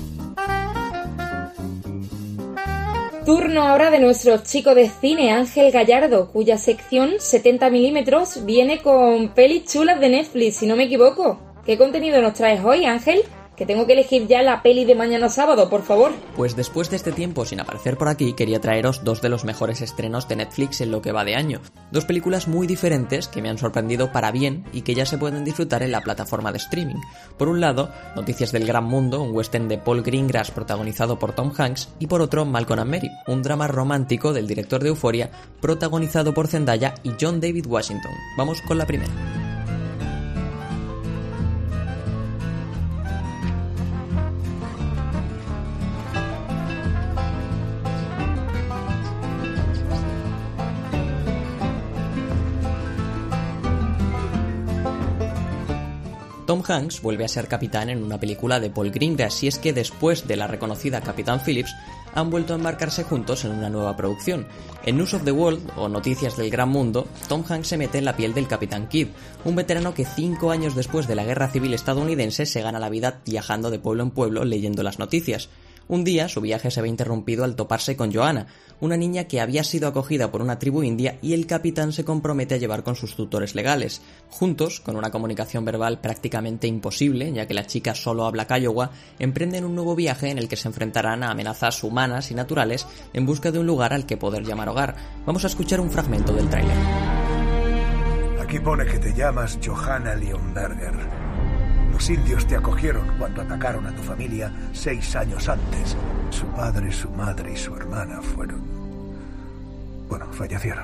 B: Turno ahora de nuestro chico de cine, Ángel Gallardo, cuya sección setenta milímetros viene con pelis chulas de Netflix, si no me equivoco. ¿Qué contenido nos traes hoy, Ángel? Que tengo que elegir ya la peli de mañana sábado, por favor.
H: Pues después de este tiempo sin aparecer por aquí, quería traeros dos de los mejores estrenos de Netflix en lo que va de año. Dos películas muy diferentes que me han sorprendido para bien y que ya se pueden disfrutar en la plataforma de streaming. Por un lado, Noticias del Gran Mundo, un western de Paul Greengrass protagonizado por Tom Hanks, y por otro, Malcolm and Mary, un drama romántico del director de Euphoria protagonizado por Zendaya y John David Washington. Vamos con la primera. Tom Hanks vuelve a ser capitán en una película de Paul Greengrass y es que después de la reconocida Capitán Phillips han vuelto a embarcarse juntos en una nueva producción. En News of the World, o Noticias del Gran Mundo, Tom Hanks se mete en la piel del Capitán Kidd, un veterano que cinco años después de la Guerra Civil estadounidense se gana la vida viajando de pueblo en pueblo leyendo las noticias. Un día su viaje se ve interrumpido al toparse con Joanna, una niña que había sido acogida por una tribu india y el capitán se compromete a llevar con sus tutores legales. Juntos, con una comunicación verbal prácticamente imposible, ya que la chica solo habla kiowa, emprenden un nuevo viaje en el que se enfrentarán a amenazas humanas y naturales en busca de un lugar al que poder llamar hogar. Vamos a escuchar un fragmento del tráiler.
I: Aquí pone que te llamas Johanna Leonberger. Los indios te acogieron cuando atacaron a tu familia seis años antes. Su padre, su madre y su hermana fueron... bueno, fallecieron.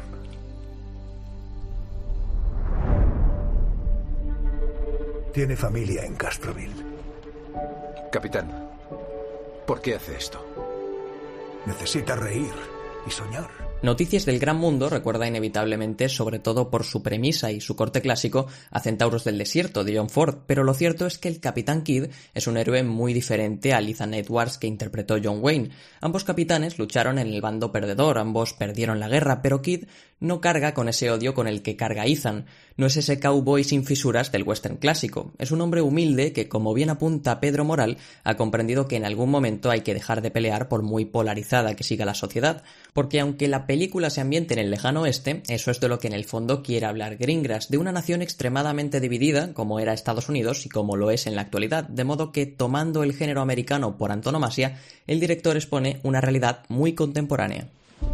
I: Tiene familia en Castroville.
J: Capitán, ¿por qué hace esto?
I: Necesita reír y soñar.
H: Noticias del Gran Mundo recuerda inevitablemente, sobre todo por su premisa y su corte clásico, a Centauros del Desierto de John Ford, pero lo cierto es que el Capitán Kidd es un héroe muy diferente al Ethan Edwards que interpretó John Wayne. Ambos capitanes lucharon en el bando perdedor, ambos perdieron la guerra, pero Kidd no carga con ese odio con el que carga Ethan. No es ese cowboy sin fisuras del western clásico. Es un hombre humilde que, como bien apunta Pedro Moral, ha comprendido que en algún momento hay que dejar de pelear por muy polarizada que siga la sociedad, porque aunque la película se ambiente en el lejano oeste, eso es de lo que en el fondo quiere hablar Greengrass, de una nación extremadamente dividida, como era Estados Unidos y como lo es en la actualidad, de modo que, tomando el género americano por antonomasia, el director expone una realidad muy contemporánea.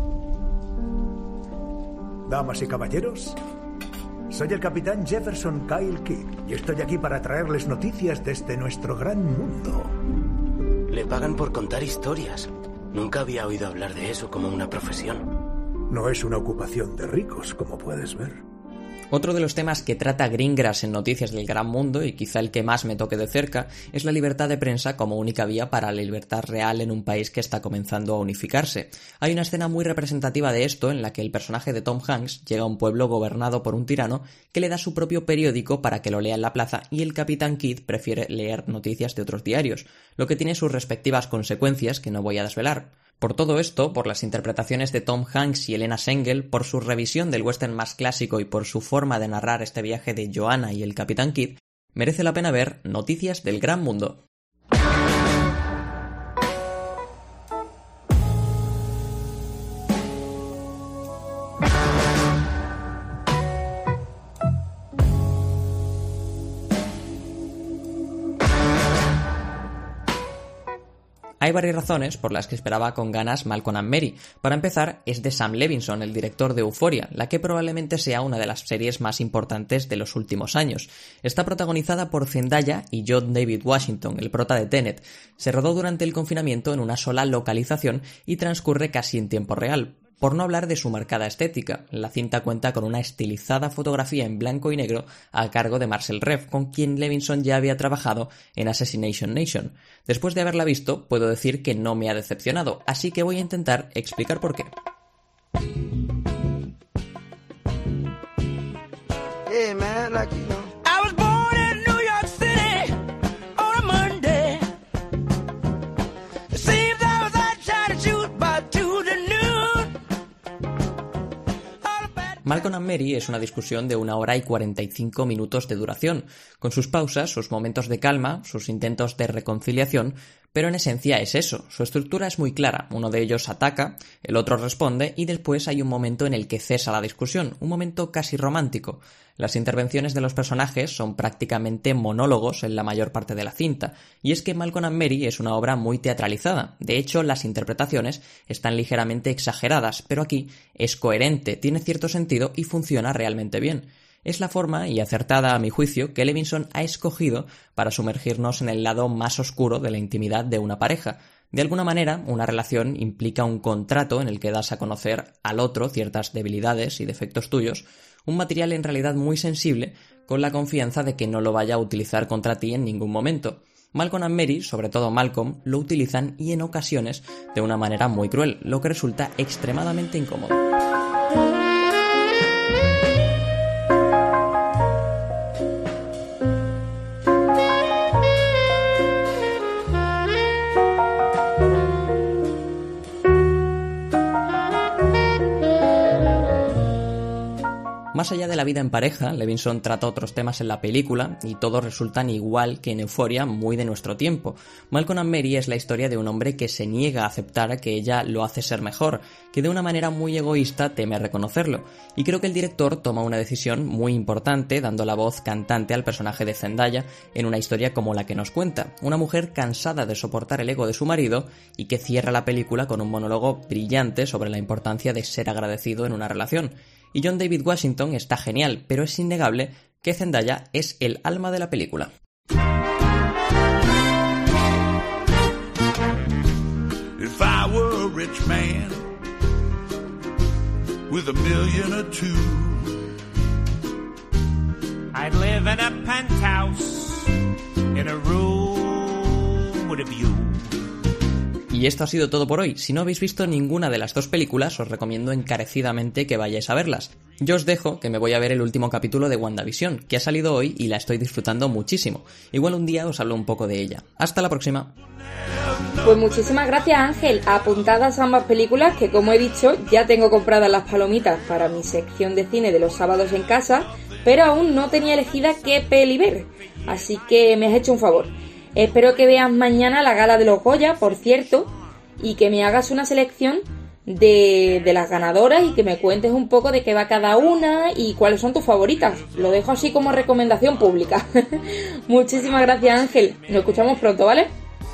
I: Damas y caballeros, soy el capitán Jefferson Kyle Kidd y estoy aquí para traerles noticias desde nuestro gran mundo.
K: Le pagan por contar historias. Nunca había oído hablar de eso como una profesión.
I: No es una ocupación de ricos, como puedes ver.
H: Otro de los temas que trata Greengrass en Noticias del Gran Mundo, y quizá el que más me toque de cerca, es la libertad de prensa como única vía para la libertad real en un país que está comenzando a unificarse. Hay una escena muy representativa de esto en la que el personaje de Tom Hanks llega a un pueblo gobernado por un tirano que le da su propio periódico para que lo lea en la plaza y el Capitán Kidd prefiere leer noticias de otros diarios, lo que tiene sus respectivas consecuencias que no voy a desvelar. Por todo esto, por las interpretaciones de Tom Hanks y Elena Sengel, por su revisión del western más clásico y por su forma de narrar este viaje de Joanna y el Capitán Kidd, merece la pena ver Noticias del Gran Mundo. Hay varias razones por las que esperaba con ganas Malcolm and Mary. Para empezar, es de Sam Levinson, el director de Euphoria, la que probablemente sea una de las series más importantes de los últimos años. Está protagonizada por Zendaya y John David Washington, el prota de Tenet. Se rodó durante el confinamiento en una sola localización y transcurre casi en tiempo real. Por no hablar de su marcada estética, la cinta cuenta con una estilizada fotografía en blanco y negro a cargo de Marcel Rev, con quien Levinson ya había trabajado en Assassination Nation. Después de haberla visto, puedo decir que no me ha decepcionado, así que voy a intentar explicar por qué.
C: day, man, like you know. I was born in New York City on a Monday. It seems I was out trying to shoot by two to noon.
H: Malcolm and Mary es una discusión de una hora y cuarenta y cinco minutos de duración, con sus pausas, sus momentos de calma, sus intentos de reconciliación, pero en esencia es eso, su estructura es muy clara, uno de ellos ataca, el otro responde y después hay un momento en el que cesa la discusión, un momento casi romántico. Las intervenciones de los personajes son prácticamente monólogos en la mayor parte de la cinta, y es que Malcolm and Mary es una obra muy teatralizada, de hecho las interpretaciones están ligeramente exageradas, pero aquí es coherente, tiene cierto sentido y funciona realmente bien. Es la forma, y acertada a mi juicio, que Levinson ha escogido para sumergirnos en el lado más oscuro de la intimidad de una pareja. De alguna manera, una relación implica un contrato en el que das a conocer al otro ciertas debilidades y defectos tuyos, un material en realidad muy sensible, con la confianza de que no lo vaya a utilizar contra ti en ningún momento. Malcolm and Mary, sobre todo Malcolm, lo utilizan y en ocasiones de una manera muy cruel, lo que resulta extremadamente incómodo. Más allá de la vida en pareja, Levinson trata otros temas en la película y todos resultan igual que en Euphoria, muy de nuestro tiempo. Malcolm and Mary es la historia de un hombre que se niega a aceptar que ella lo hace ser mejor, que de una manera muy egoísta teme reconocerlo. Y creo que el director toma una decisión muy importante dando la voz cantante al personaje de Zendaya en una historia como la que nos cuenta. Una mujer cansada de soportar el ego de su marido y que cierra la película con un monólogo brillante sobre la importancia de ser agradecido en una relación. Y John David Washington está genial, pero es innegable que Zendaya es el alma de la película.
L: If I were a rich man with a million or two,
M: I'd live in a penthouse in a room with a view.
H: Y esto ha sido todo por hoy. Si no habéis visto ninguna de las dos películas, os recomiendo encarecidamente que vayáis a verlas. Yo os dejo que me voy a ver el último capítulo de WandaVision, que ha salido hoy y la estoy disfrutando muchísimo. Igual un día os hablo un poco de ella. Hasta la próxima.
B: Pues muchísimas gracias, Ángel. Apuntadas ambas películas, que como he dicho, ya tengo compradas las palomitas para mi sección de cine de los sábados en casa, pero aún no tenía elegida qué peli ver. Así que me has hecho un favor. Espero que veas mañana la gala de los Goya, por cierto, y que me hagas una selección de, de las ganadoras y que me cuentes un poco de qué va cada una y cuáles son tus favoritas. Lo dejo así como recomendación pública. Muchísimas gracias, Ángel. Nos escuchamos pronto, ¿vale?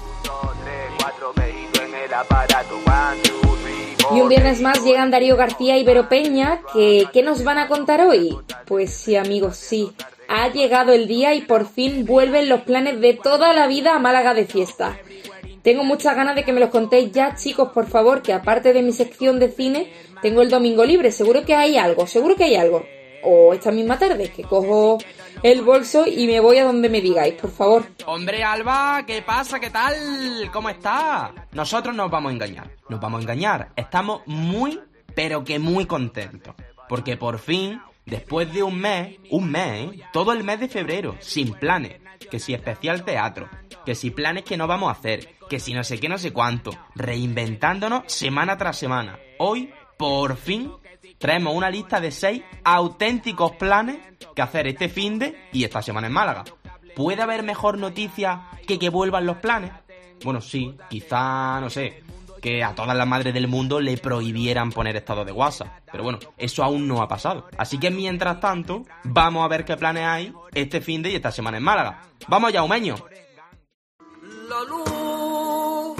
B: Y un viernes más llegan Darío García y Vero Peña, que ¿qué nos van a contar hoy? Pues sí, amigos, sí. Ha llegado el día y por fin vuelven los planes de toda la vida a Málaga de fiesta. Tengo muchas ganas de que me los contéis ya, chicos, por favor, que aparte de mi sección de cine, tengo el domingo libre. Seguro que hay algo, seguro que hay algo. O esta misma tarde, que cojo el bolso y me voy a donde me digáis, por favor.
N: Hombre, Alba, ¿qué pasa? ¿Qué tal? ¿Cómo estás? Nosotros nos vamos a engañar. Nos vamos a engañar. Estamos muy, pero que muy contentos. Porque por fin... Después de un mes, un mes, ¿eh? Todo el mes de febrero, sin planes. Que si especial teatro, que si planes que no vamos a hacer, que si no sé qué, no sé cuánto. Reinventándonos semana tras semana. Hoy, por fin, traemos una lista de seis auténticos planes que hacer este finde y esta semana en Málaga. ¿Puede haber mejor noticia que que vuelvan los planes? Bueno, sí, quizá, no sé... que a todas las madres del mundo le prohibieran poner estado de WhatsApp. Pero bueno, eso aún no ha pasado. Así que mientras tanto, vamos a ver qué planes hay este finde y esta semana en Málaga. ¡Vamos ya, Umeño!
C: La luz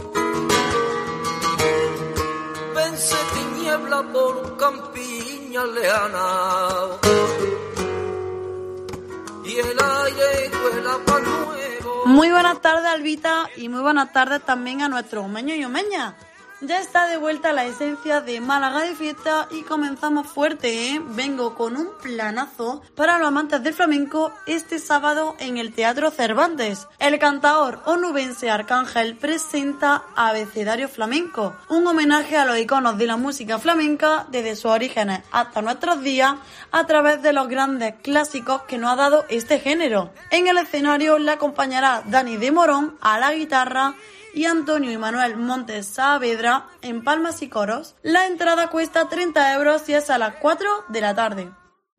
C: vence tiniebla por campiña leana y el aire huela pa' nuevo.
O: Muy buenas tardes, Albita, y muy buenas tardes también a nuestros umeños y umeñas. Ya está de vuelta la esencia de Málaga de fiesta y comenzamos fuerte, ¿eh? Vengo con un planazo para los amantes del flamenco este sábado en el Teatro Cervantes. El cantaor onubense Arcángel presenta Abecedario Flamenco, un homenaje a los iconos de la música flamenca desde sus orígenes hasta nuestros días a través de los grandes clásicos que nos ha dado este género. En el escenario le acompañará Dani de Morón a la guitarra y Antonio y Manuel Montes Saavedra en palmas y coros. La entrada cuesta treinta euros y es a las cuatro de la tarde.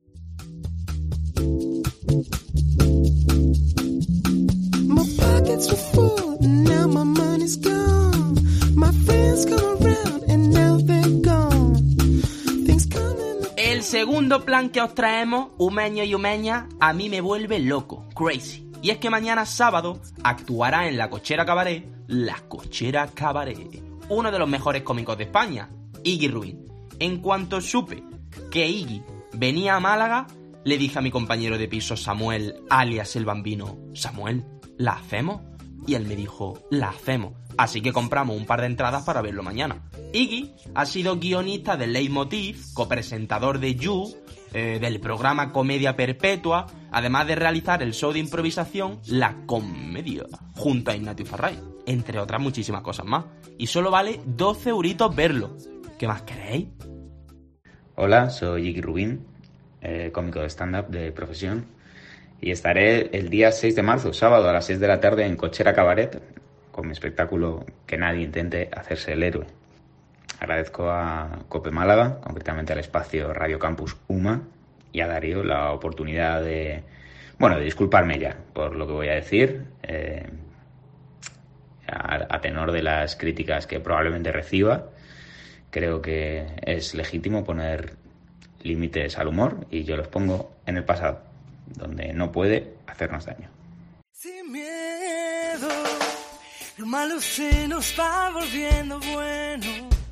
N: El segundo plan que os traemos, humeños y humeñas, a mí me vuelve loco, crazy. Y es que mañana sábado actuará en La Cochera Cabaret, La Cochera Cabaret, uno de los mejores cómicos de España, Iggy Rubín. En cuanto supe que Iggy venía a Málaga, le dije a mi compañero de piso Samuel, alias el Bambino, Samuel, ¿la hacemos? Y él me dijo, la hacemos. Así que compramos un par de entradas para verlo mañana. Iggy ha sido guionista de Leitmotiv, copresentador de You, eh, del programa Comedia Perpetua, además de realizar el show de improvisación La Comedia, junto a Ignatius Farray, entre otras muchísimas cosas más. Y solo vale doce euritos verlo. ¿Qué más queréis?
P: Hola, soy Iggy Rubín, eh, cómico de stand-up de profesión, y estaré el día seis de marzo, sábado, a las seis de la tarde en Cochera Cabaret, con mi espectáculo Que nadie intente hacerse el héroe. Agradezco a Cope Málaga, concretamente al espacio Radio Campus UMA, y a Darío la oportunidad de, bueno, de disculparme ya por lo que voy a decir, eh, a, a tenor de las críticas que probablemente reciba. Creo que es legítimo poner límites al humor y yo los pongo en el pasado, donde no puede hacernos daño.
C: Sin miedo, lo malo se nos va volviendo bueno.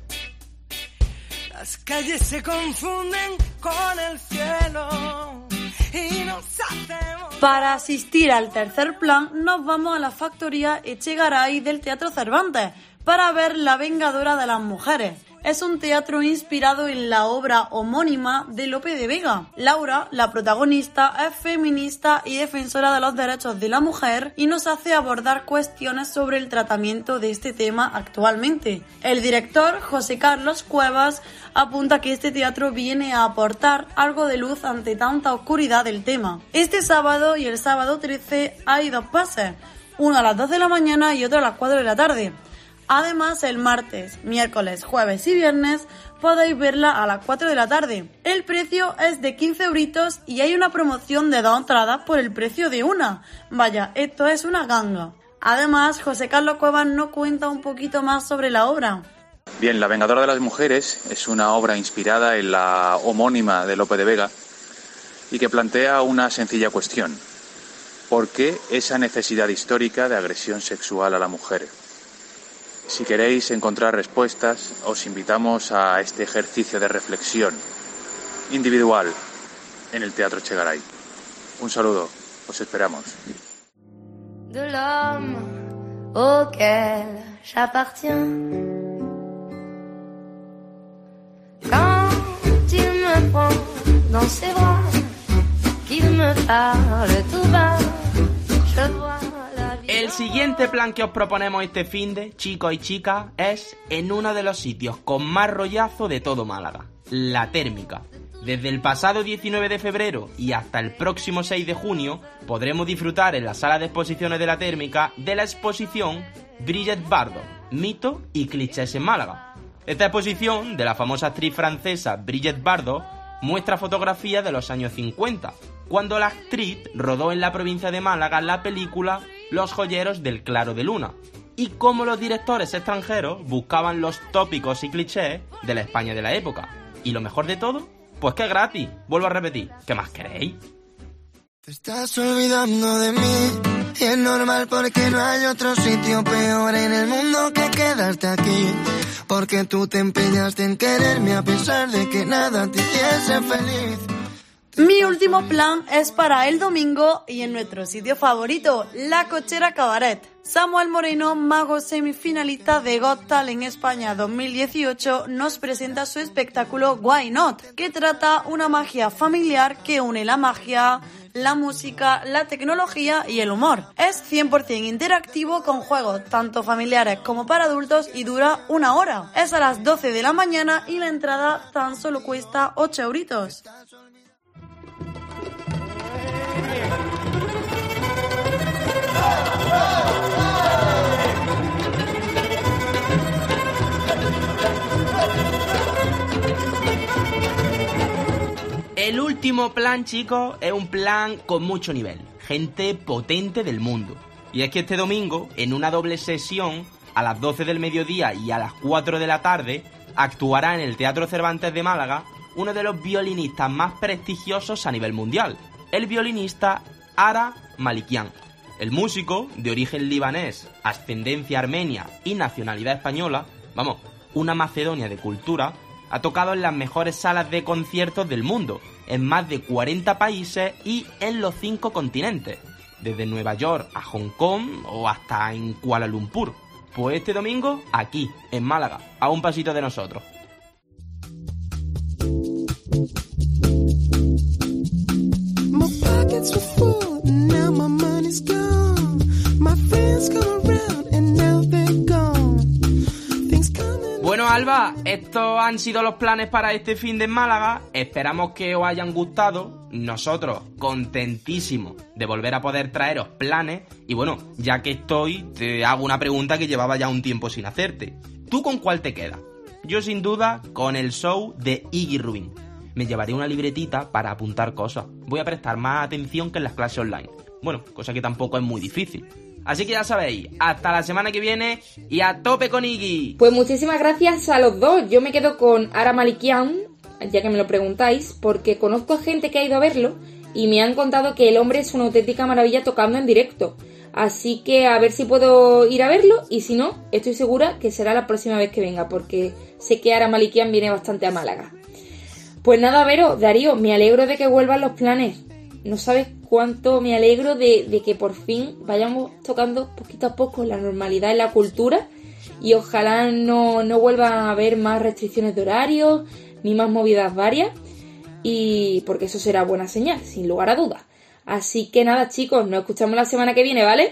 C: Las calles se confunden con el cielo y nos hacemos...
O: Para asistir al tercer plan nos vamos a la factoría Echegaray del Teatro Cervantes para ver La Vengadora de las Mujeres. Es un teatro inspirado en la obra homónima de Lope de Vega. Laura, la protagonista, es feminista y defensora de los derechos de la mujer y nos hace abordar cuestiones sobre el tratamiento de este tema actualmente. El director, José Carlos Cuevas, apunta que este teatro viene a aportar algo de luz ante tanta oscuridad del tema. Este sábado y el sábado trece hay dos pases, uno a las dos de la mañana y otro a las cuatro de la tarde. Además, el martes, miércoles, jueves y viernes podéis verla a las cuatro de la tarde. El precio es de quince euritos y hay una promoción de dos entradas por el precio de una. Vaya, esto es una ganga. Además, José Carlos Cuevas nos cuenta un poquito más sobre la obra.
Q: Bien, La Vengadora de las Mujeres es una obra inspirada en la homónima de Lope de Vega y que plantea una sencilla cuestión. ¿Por qué esa necesidad histórica de agresión sexual a la mujer? Si queréis encontrar respuestas, os invitamos a este ejercicio de reflexión individual en el Teatro Echegaray. Un saludo, os esperamos.
R: De l'homme auquel j'appartiens. Quand il me prend dans ses bras, qu'il me parle tout bas, je vois.
N: El siguiente plan que os proponemos este finde, chicos y chicas, es en uno de los sitios con más rollazo de todo Málaga, La Térmica. Desde el pasado diecinueve de febrero y hasta el próximo seis de junio podremos disfrutar en la sala de exposiciones de La Térmica de la exposición Brigitte Bardot, mito y clichés en Málaga. Esta exposición de la famosa actriz francesa Brigitte Bardot muestra fotografías de los años cincuenta, cuando la actriz rodó en la provincia de Málaga la película Los joyeros del Claro de Luna, y cómo los directores extranjeros buscaban los tópicos y clichés de la España de la época. Y lo mejor de todo, pues que es gratis. Vuelvo a repetir, ¿qué más queréis?
C: Te estás olvidando de mí y es normal porque no hay otro sitio peor en el mundo que quedarte aquí. Porque tú te empeñaste en quererme a pesar de que nada te hiciese feliz.
O: Mi último plan es para el domingo y en nuestro sitio favorito, La Cochera Cabaret. Samuel Moreno, mago semifinalista de Got Talent España dos mil dieciocho, nos presenta su espectáculo Why Not, que trata una magia familiar que une la magia, la música, la tecnología y el humor. Es cien por ciento interactivo con juegos tanto familiares como para adultos y dura una hora. Es a las doce de la mañana y la entrada tan solo cuesta ocho euritos.
N: El último plan, chicos, es un plan con mucho nivel. Gente potente del mundo. Y es que este domingo, en una doble sesión, a las doce del mediodía y a las cuatro de la tarde, actuará en el Teatro Cervantes de Málaga uno de los violinistas más prestigiosos a nivel mundial, el violinista Ara Malikian. El músico, de origen libanés, ascendencia armenia y nacionalidad española, vamos, una Macedonia de cultura, ha tocado en las mejores salas de conciertos del mundo, en más de cuarenta países y en los cinco continentes, desde Nueva York a Hong Kong o hasta en Kuala Lumpur. Pues este domingo, aquí, en Málaga, a un pasito de nosotros. Bueno, Alba, estos han sido los planes para este fin de en Málaga. Esperamos que os hayan gustado. Nosotros contentísimos de volver a poder traeros planes. Y bueno, ya que estoy, te hago una pregunta que llevaba ya un tiempo sin hacerte. ¿Tú con cuál te quedas? Yo sin duda con el show de Iggy Rubín. Me llevaré una libretita para apuntar cosas. Voy a prestar más atención que en las clases online. Bueno, cosa que tampoco es muy difícil. Así que ya sabéis, hasta la semana que viene y a tope con Iggy.
B: Pues muchísimas gracias a los dos. Yo me quedo con Ara Malikian, ya que me lo preguntáis, porque conozco gente que ha ido a verlo y me han contado que el hombre es una auténtica maravilla tocando en directo. Así que a ver si puedo ir a verlo y si no, estoy segura que será la próxima vez que venga, porque sé que Ara Malikian viene bastante a Málaga. Pues nada, Vero, Darío, me alegro de que vuelvan los planes. No sabes cuánto me alegro de, de que por fin vayamos tocando poquito a poco la normalidad en la cultura y ojalá no, no vuelvan a haber más restricciones de horario ni más movidas varias, y porque eso será buena señal, sin lugar a dudas. Así que nada, chicos, nos escuchamos la semana que viene, ¿vale?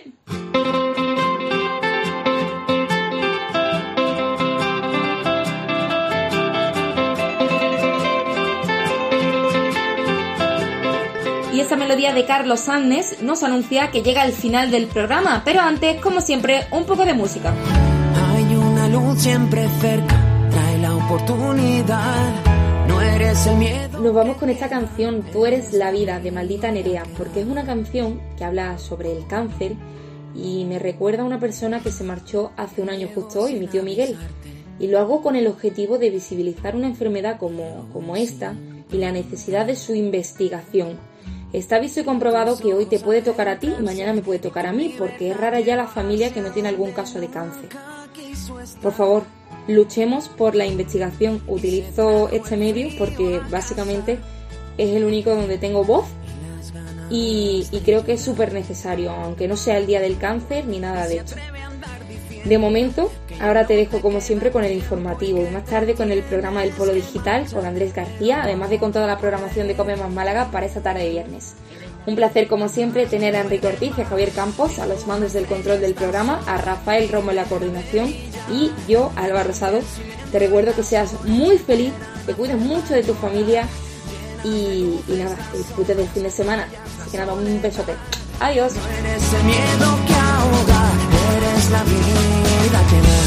B: Y esa melodía de Carlos Sánchez nos anuncia que llega el final del programa, pero antes, como siempre, un poco de música.
C: Hay una luz siempre cerca, trae la oportunidad, no eres el miedo.
B: Nos vamos con esta canción, Tú eres la vida, de Maldita Nerea, porque es una canción que habla sobre el cáncer y me recuerda a una persona que se marchó hace un año justo hoy, mi tío Miguel. Y lo hago con el objetivo de visibilizar una enfermedad como, como esta y la necesidad de su investigación. Está visto y comprobado que hoy te puede tocar a ti y mañana me puede tocar a mí, porque es rara ya la familia que no tiene algún caso de cáncer. Por favor, luchemos por la investigación. Utilizo este medio porque básicamente es el único donde tengo voz y, y creo que es súper necesario, aunque no sea el día del cáncer ni nada de esto. De momento, ahora te dejo como siempre con el informativo y más tarde con el programa del Polo Digital con Andrés García, además de con toda la programación de Cope Más Málaga para esta tarde de viernes. Un placer como siempre tener a Enrique Ortiz y a Javier Campos a los mandos del control del programa, a Rafael Romo en la coordinación y yo, Alba Rosado. Te recuerdo que seas muy feliz, que cuides mucho de tu familia y, y nada, que disfrutes del fin de semana. Así que nada, un besote. Adiós.
C: No eres el miedo que ahoga, eres la vida que da.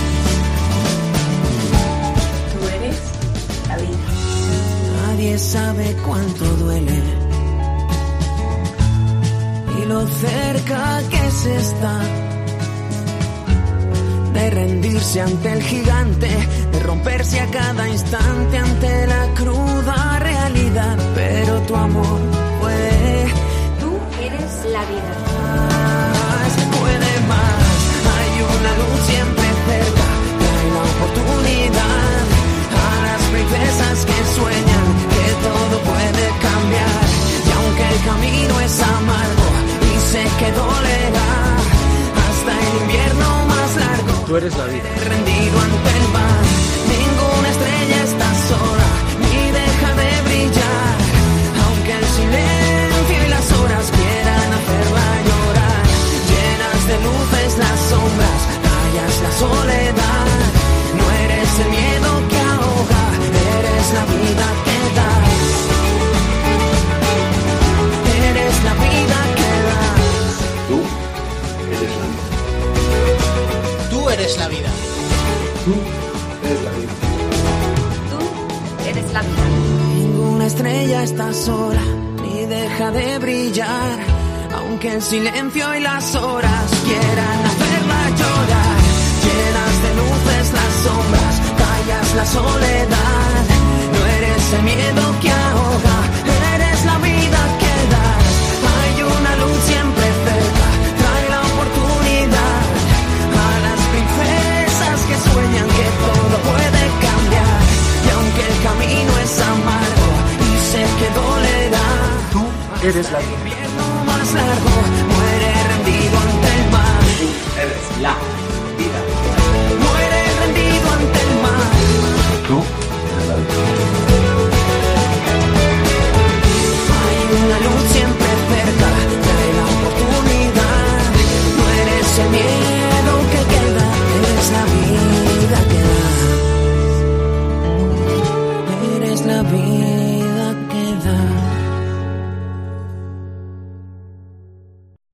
B: Tú eres la vida.
C: Nadie sabe cuánto duele y lo cerca que se está de rendirse ante el gigante, de romperse a cada instante ante la cruda realidad. Pero tu amor puede,
B: tú eres la vida.
C: Se puede más, hay una luz siempre cerca, trae la oportunidad a las princesas que sueñan que todo puede cambiar.
J: Tú eres la vida.
C: Rendido ante el mar, ninguna estrella está sola, ni deja de brillar, aunque el silencio y las horas quieran hacerla llorar. Llenas de luces las sombras, callas la soledad. No eres el miedo que ahoga, eres la vida que das. Eres la vida que das.
I: Tú eres la vida.
S: Tú eres la vida.
I: Tú eres la vida.
R: Tú eres la vida.
C: Ninguna estrella está sola, ni deja de brillar, aunque el silencio y las horas quieran hacerla llorar. Llenas de luces las sombras, callas la soledad. No eres el miedo que ahoga, eres la vida que das. Hay una luz siempre cerca, trae la oportunidad a las princesas que sueñan que todo puede cambiar. Y aunque el camino es amargo y sé que dolerá,
I: Tú eres la vida.
C: el invierno más largo muere rendido ante el mar.
D: Tú eres la vida.
C: Muere rendido ante el mar.
I: Tú eres la vida.
C: Hay una luz siempre cerca, trae la oportunidad. No eres el miedo que queda, eres la vida que da. Eres la vida.